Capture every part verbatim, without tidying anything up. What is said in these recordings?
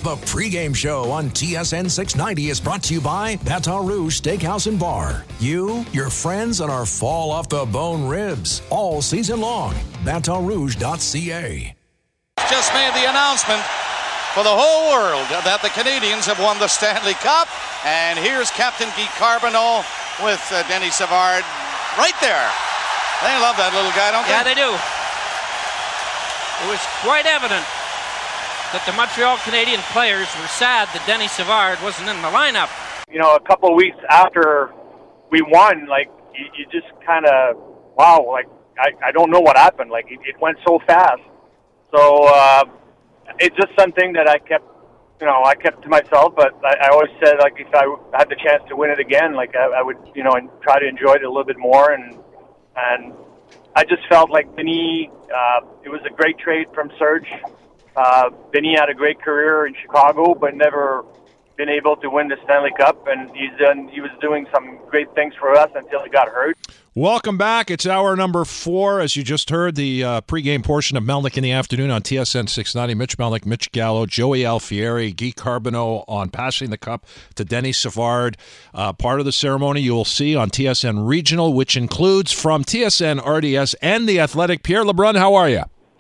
The pregame show on T S N six ninety is brought to you by Baton Rouge Steakhouse and Bar. You, your friends, and our fall off the bone ribs all season long. baton rouge dot c a. Just made the announcement for the whole world that the Canadians have won the Stanley Cup. And here's Captain Guy Carbonneau with uh, Denny Savard right there. They love that little guy, don't they? Yeah, they do. It was quite evident that the Montreal Canadiens players were sad that Denny Savard wasn't in the lineup. You know, a couple of weeks after we won, like, you, you just kind of, wow, like, I, I don't know what happened. Like, it, it went so fast. So uh, it's just something that I kept, you know, I kept to myself. But I, I always said, like, if I had the chance to win it again, like, I, I would, you know, and try to enjoy it a little bit more. And and I just felt like Vinny, uh, it was a great trade from Serge. Uh, Vinny had a great career in Chicago, but never been able to win the Stanley Cup, and he's done. He was doing some great things for us until he got hurt. Welcome back. It's hour number four. As you just heard, the uh, pregame portion of Melnick in the Afternoon on T S N six ninety. Mitch Melnick, Mitch Gallo, Joey Alfieri, Guy Carbonneau on passing the cup to Denny Savard. Uh, part of the ceremony you will see on T S N Regional, which includes from T S N, R D S, and The Athletic. Pierre LeBrun, how are you?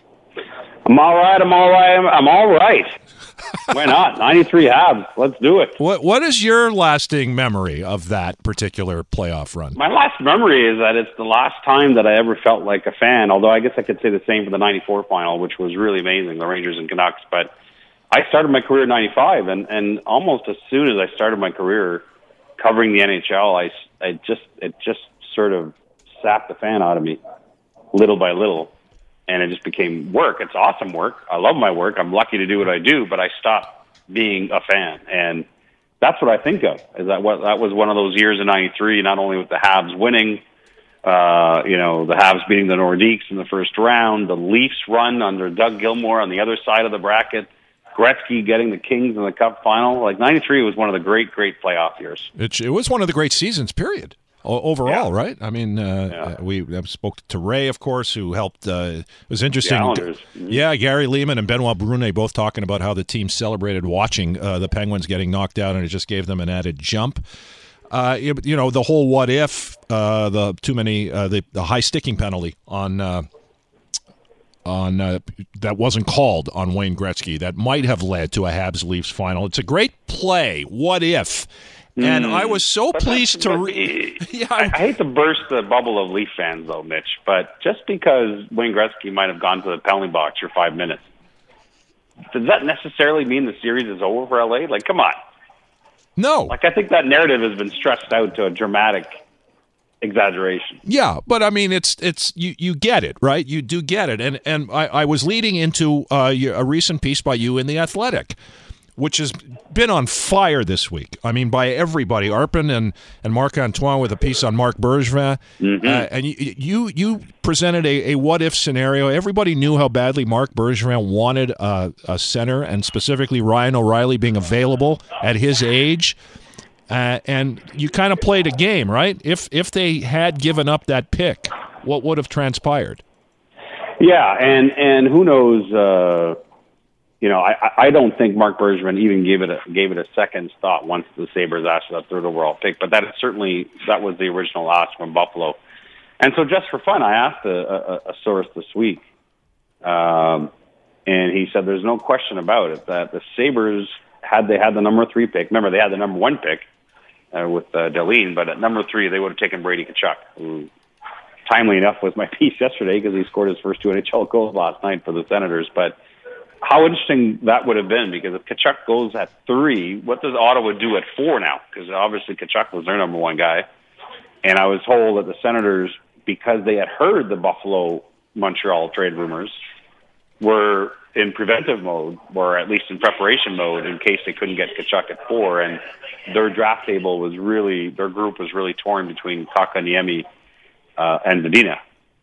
I'm all right. I'm all right. I'm all right. Why not? ninety-three Habs. Let's do it. What What is your lasting memory of that particular playoff run? My last memory is that it's the last time that I ever felt like a fan, although I guess I could say the same for the ninety-four final, which was really amazing, the Rangers and Canucks. But I started my career in ninety-five, and, and almost as soon as I started my career covering the N H L, I, I just it just sort of sapped the fan out of me, little by little. And it just became work. It's awesome work. I love my work. I'm lucky to do what I do, but I stopped being a fan. And that's what I think of, is that what that was one of those years in ninety-three, not only with the Habs winning, uh, you know, the Habs beating the Nordiques in the first round, the Leafs run under Doug Gilmour on the other side of the bracket, Gretzky getting the Kings in the Cup final. Like, ninety-three was one of the great, great playoff years. It, it was one of the great seasons, period. Overall, yeah. Right? I mean, uh, yeah. we spoke to Ray, of course, who helped. Uh, it was interesting. Mm-hmm. Yeah, Gary Lehman and Benoit Brunet both talking about how the team celebrated watching uh, the Penguins getting knocked out, and it just gave them an added jump. Uh, you, you know, the whole what if, uh, the too many, uh, the, the high sticking penalty on uh, on uh, that wasn't called on Wayne Gretzky that might have led to a Habs Leafs final. It's a great play. What if? And I was so but pleased to re- yeah, I, I hate to burst the bubble of Leaf fans, though, Mitch, but just because Wayne Gretzky might have gone to the penalty box for five minutes, does that necessarily mean the series is over for L A? Like, come on. No. Like, I think that narrative has been stretched out to a dramatic exaggeration. Yeah, but I mean, it's it's you, you get it, right? You do get it. And and I, I was leading into uh, a recent piece by you in The Athletic, which has been on fire this week. I mean, by everybody. Arpin and, and Marc-Antoine with a piece on Marc Bergevin. Mm-hmm. Uh, and you, you you presented a, a what-if scenario. Everybody knew how badly Marc Bergevin wanted a, a center, and specifically Ryan O'Reilly being available at his age. Uh, and you kind of played a game, right? If, if they had given up that pick, what would have transpired? Yeah, and, and who knows... Uh... You know, I, I don't think Marc Bergevin even gave it a, gave it a second's thought once the Sabres asked for that third overall pick. But that is certainly that was the original ask from Buffalo. And so, just for fun, I asked a, a, a source this week, um, and he said, "There's no question about it that the Sabres, had they had the number three pick, remember they had the number one pick uh, with uh, Dahlin, but at number three they would have taken Brady Tkachuk, who, timely enough, was my piece yesterday because he scored his first two N H L goals last night for the Senators, but." How interesting that would have been, because if Tkachuk goes at three, what does Ottawa do at four now? Because obviously Tkachuk was their number one guy. And I was told that the Senators, because they had heard the Buffalo-Montreal trade rumors, were in preventive mode, or at least in preparation mode, in case they couldn't get Tkachuk at four. And their draft table was really, their group was really torn between Kotkaniemi uh, and Zadina.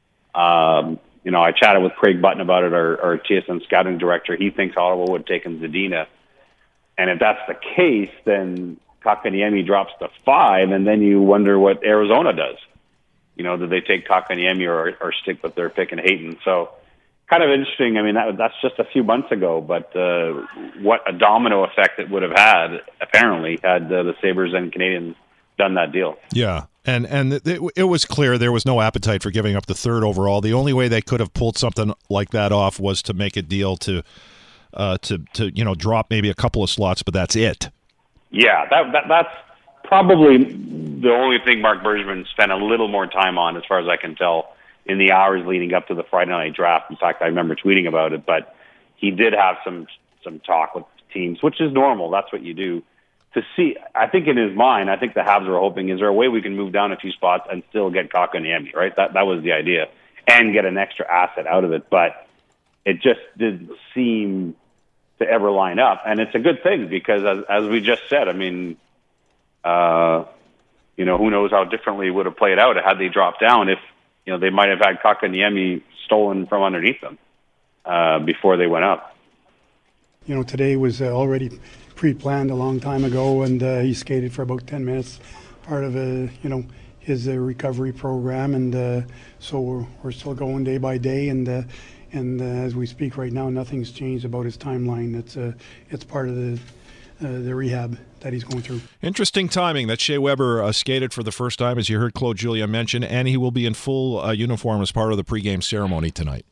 Um You know, I chatted with Craig Button about it, our, our T S N scouting director. He thinks Ottawa would have taken Zadina. And if that's the case, then Kotkaniemi drops to five, and then you wonder what Arizona does. You know, do they take Kotkaniemi or, or stick with their pick in Hayton? So kind of interesting. I mean, that, that's just a few months ago, but uh, what a domino effect it would have had, apparently, had uh, the Sabres and Canadiens done that deal. Yeah, and and it, it was clear there was no appetite for giving up the third overall. The only way they could have pulled something like that off was to make a deal to, uh, to to you know, drop maybe a couple of slots, but that's it. Yeah, that, that that's probably the only thing Marc Bergevin spent a little more time on, as far as I can tell, in the hours leading up to the Friday night draft. In fact, I remember tweeting about it, but he did have some some talk with teams, which is normal. That's what you do. To see, I think in his mind, I think the Habs were hoping, is there a way we can move down a few spots and still get Kotkaniemi, right? That that was the idea, and get an extra asset out of it. But it just didn't seem to ever line up, and it's a good thing because, as, as we just said, I mean, uh, you know, who knows how differently it would have played out had they dropped down. If you know, they might have had Kotkaniemi stolen from underneath them uh, before they went up. You know, today was uh, already pre-planned a long time ago, and uh, he skated for about ten minutes, part of a, you know, his uh, recovery program, and uh, so we're, we're still going day by day, and uh, and uh, as we speak right now, nothing's changed about his timeline. It's uh, it's part of the uh, the rehab that he's going through. Interesting timing that Shea Weber uh, skated for the first time, as you heard Claude Julien mention, and he will be in full uh, uniform as part of the pregame ceremony tonight.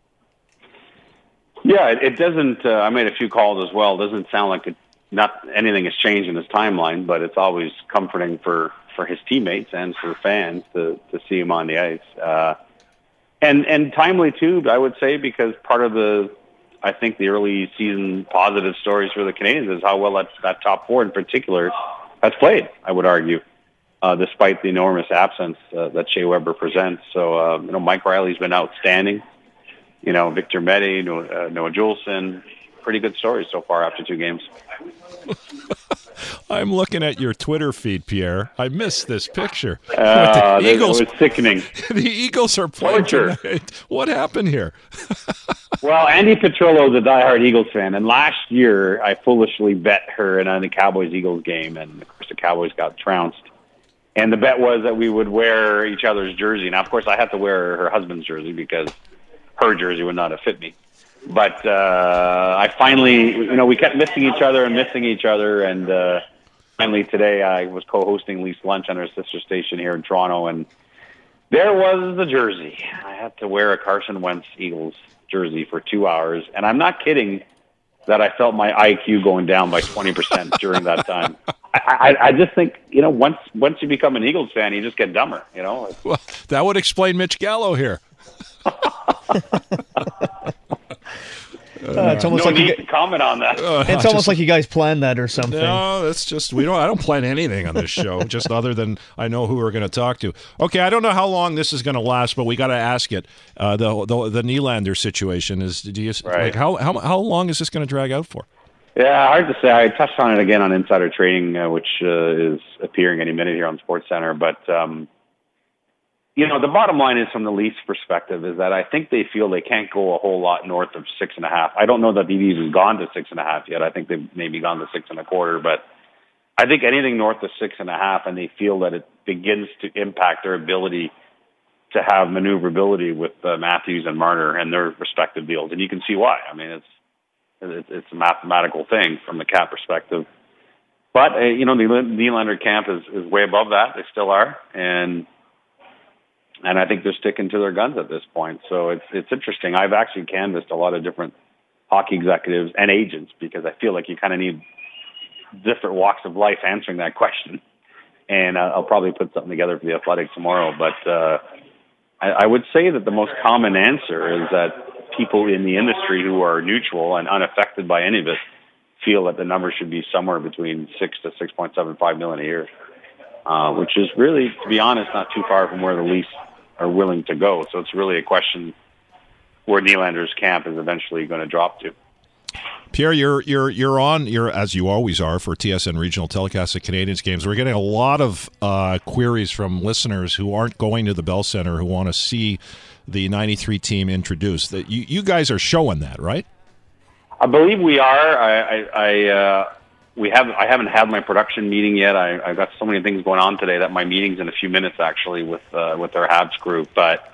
Yeah, it, it doesn't. Uh, I made a few calls as well. It doesn't sound like it. Not anything has changed in his timeline, but it's always comforting for, for his teammates and for fans to, to see him on the ice. Uh, and and timely too, I would say, because part of the, I think the early season positive stories for the Canadiens is how well that, that top four in particular has played, I would argue, uh, despite the enormous absence uh, that Shea Weber presents. So, uh, you know, Mike Riley's been outstanding. You know, Victor Mete, Noah, uh, Noah Juulsen, pretty good stories so far after two games. I'm looking at your Twitter feed, Pierre. I missed this picture. Uh, the Eagles, it was sickening. The Eagles are playing tonight. What happened here? Well, Andy Petrillo is a diehard Eagles fan, and last year I foolishly bet her in on the Cowboys-Eagles game, and of course the Cowboys got trounced. And the bet was that we would wear each other's jersey. Now, of course, I had to wear her husband's jersey because her jersey would not have fit me. But uh, I finally, you know, we kept missing each other and missing each other. And uh, finally today I was co-hosting Leafs Lunch on our sister station here in Toronto. And there was the jersey. I had to wear a Carson Wentz Eagles jersey for two hours. And I'm not kidding that I felt my I Q going down by twenty percent during that time. I, I, I just think, you know, once once you become an Eagles fan, you just get dumber, you know. Well, that would explain Mitch Gallo here. Uh, it's almost no like need you to comment on that. Uh, it's almost just, like you guys planned that or something. No, that's just we don't. I don't plan anything on this show, just other than I know who we're going to talk to. Okay, I don't know how long this is going to last, but we got to ask it. Uh, the the the Nylander situation is. Do you right. like how how how long is this going to drag out for? Yeah, hard to say. I touched on it again on Insider Trading, uh, which uh, is appearing any minute here on SportsCenter, but. Um, You know, the bottom line is, from the Leafs' perspective, is that I think they feel they can't go a whole lot north of six and a half. I don't know that they've even gone to six and a half yet. I think they've maybe gone to six and a quarter, but I think anything north of six and a half, and they feel that it begins to impact their ability to have maneuverability with uh, Matthews and Marner and their respective deals, and you can see why. I mean, it's it's, it's a mathematical thing from the cap perspective. But uh, you know, the Nylander camp is, is way above that. They still are, and. And I think they're sticking to their guns at this point. So it's it's interesting. I've actually canvassed a lot of different hockey executives and agents because I feel like you kind of need different walks of life answering that question. And uh, I'll probably put something together for the Athletic tomorrow. But uh, I, I would say that the most common answer is that people in the industry who are neutral and unaffected by any of it feel that the number should be somewhere between six to six point seven five million a year, uh, which is really, to be honest, not too far from where the Leafs are willing to go. So it's really a question where Nylander's camp is eventually going to drop to. Pierre, you're you're you're on. You're as you always are for T S N regional telecasts of Canadiens games. We're getting a lot of uh, queries from listeners who aren't going to the Bell Center who want to see the ninety-three team introduced. That you you guys are showing that, right? I believe we are. I, I, I uh, we have. I haven't had my production meeting yet. I, I've got so many things going on today that my meeting's in a few minutes actually with uh, with our Habs group. But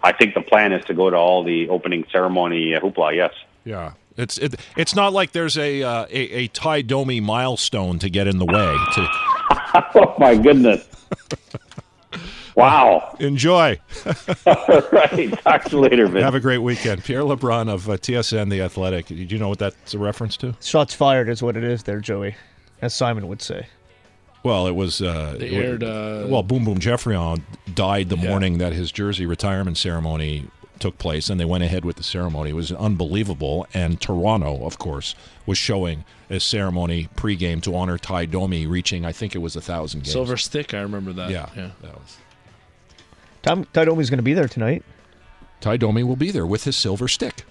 I think the plan is to go to all the opening ceremony uh, hoopla. Yes. Yeah. It's it, it's not like there's a uh, a, a Ty Domi milestone to get in the way. To oh my goodness! Wow. Enjoy. All right. Talk to you later, Vince. Have a great weekend. Pierre LeBrun of uh, T S N The Athletic. Do you know what that's a reference to? Shots fired is what it is there, Joey, as Simon would say. Well, it was. Uh, they aired. Uh, well, Boom Boom Geoffrion died the yeah. morning that his jersey retirement ceremony took place, and they went ahead with the ceremony. It was unbelievable, and Toronto, of course, was showing a ceremony pregame to honor Ty Domi reaching, I think it was a thousand games. Silver stick, I remember that. Yeah, yeah. that was. Tom, Ty Domi's going to be there tonight. Ty Domi will be there with his silver stick.